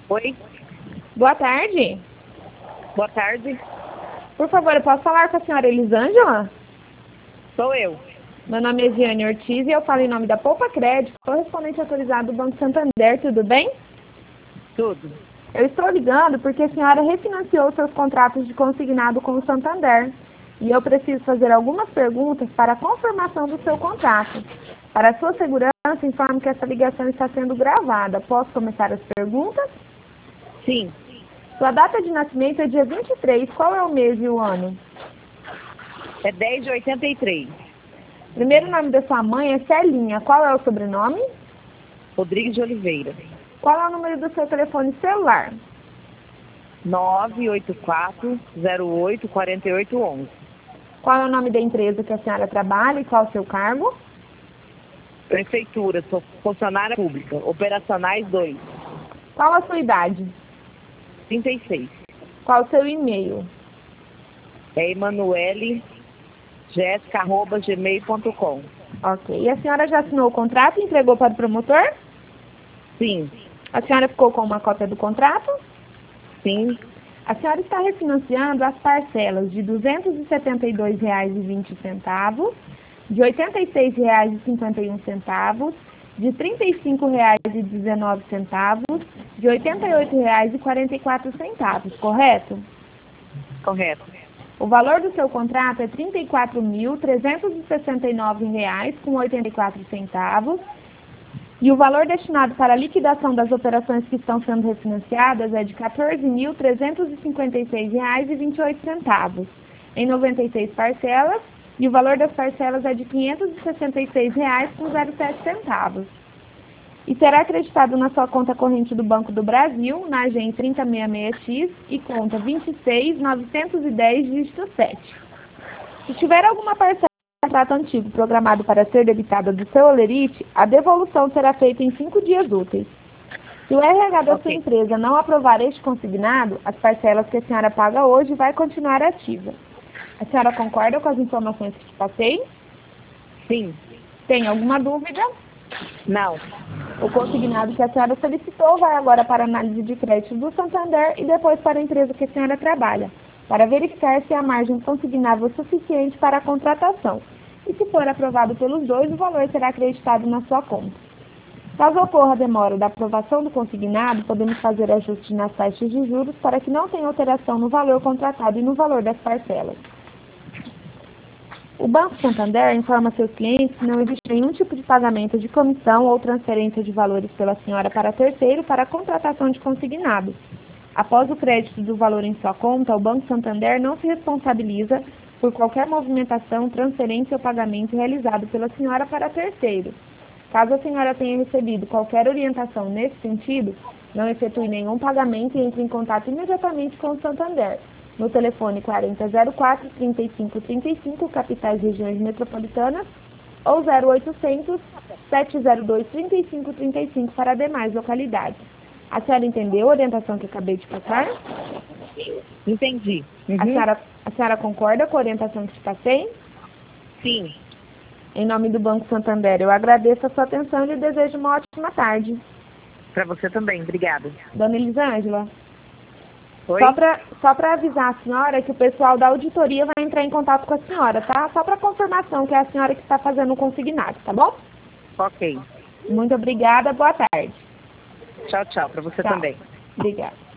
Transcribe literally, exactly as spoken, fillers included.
Oi, Boa tarde. boa tarde. Por favor, eu posso falar com a senhora Elisângela? Sou eu. Meu nome é Giane Ortiz e eu falo em nome da Poupa Crédito, correspondente autorizado do Banco Santander, tudo bem? Tudo. Eu estou ligando porque a senhora refinanciou seus contratos de consignado com o Santander. E eu preciso fazer algumas perguntas para a confirmação do seu contrato. Para a sua segurança, informo que essa ligação está sendo gravada. Posso começar as perguntas? Sim, Sua data de nascimento é dia vinte e três. Qual é o mês e o ano? é dez de oitenta e três. Primeiro nome da sua mãe é Celinha. Qual é o sobrenome? Rodrigues de Oliveira. Qual é o número do seu telefone celular? nove oito quatro zero oito quatro oito um um. Qual é o nome da empresa que a senhora trabalha e qual é o seu cargo? Prefeitura, sou funcionária pública. Operacionais dois. Qual a sua idade? trinta e seis. Qual o seu e-mail? É emanuele jéssica arroba gmail ponto com. Ok. E a senhora já assinou o contrato e entregou para o promotor? Sim, A senhora ficou com uma cópia do contrato? sim, A senhora está refinanciando as parcelas de duzentos e setenta e dois reais e vinte centavos, de oitenta e seis reais e cinquenta e um centavos, de trinta e cinco reais e dezenove centavos, de oitenta e oito reais e quarenta e quatro centavos, correto? correto. O valor do seu contrato é trinta e quatro mil trezentos e sessenta e nove reais com oitenta e quatro centavos. E o valor destinado para a liquidação das operações que estão sendo refinanciadas é de quatorze mil trezentos e cinquenta e seis reais e vinte e oito centavos, em noventa e seis parcelas, e o valor das parcelas é de quinhentos e sessenta e seis reais com zero sete centavos. E será acreditado na sua conta corrente do Banco do Brasil, na agência trinta sessenta e seis X e conta vinte e seis novecentos e dez, dígito sete. Se tiver alguma parcela de contrato antigo programado para ser debitada do seu holerite, a devolução será feita em cinco dias úteis. Se o R H da sua Ok. empresa não aprovar este consignado, as parcelas que a senhora paga hoje vai continuar ativa. A senhora concorda com as informações que te passei? Sim, Tem alguma dúvida? não. O consignado que a senhora solicitou vai agora para a análise de crédito do Santander e depois para a empresa que a senhora trabalha, para verificar se a margem consignável é suficiente para a contratação. E se for aprovado pelos dois, o valor será acreditado na sua conta. Caso ocorra a demora da aprovação do consignado, podemos fazer ajustes nas taxas de juros para que não tenha alteração no valor contratado e no valor das parcelas. O Banco Santander informa seus clientes que não existe nenhum tipo de pagamento de comissão ou transferência de valores pela senhora para terceiro para a contratação de consignado. Após o crédito do valor em sua conta, o Banco Santander não se responsabiliza por qualquer movimentação, transferência ou pagamento realizado pela senhora para terceiro. Caso a senhora tenha recebido qualquer orientação nesse sentido, não efetue nenhum pagamento e entre em contato imediatamente com o Santander, no telefone quarenta zero quatro, trinta e cinco trinta e cinco, capitais regiões metropolitanas, ou zero oitocentos, sete zero dois, trinta e cinco trinta e cinco para demais localidades. A senhora entendeu a orientação que acabei de passar? Entendi. Uhum. A senhora, a senhora concorda com a orientação que te passei? Sim, Em nome do Banco Santander, eu agradeço a sua atenção e lhe desejo uma ótima tarde. para você também. Obrigada. Dona Elisângela, Oi? só para só para avisar a senhora que o pessoal da auditoria vai entrar em contato com a senhora, tá? Só para confirmação que é a senhora que está fazendo o consignado, tá bom? Ok. Muito obrigada, boa tarde. Tchau, tchau. Para você Tchau. também. Obrigada.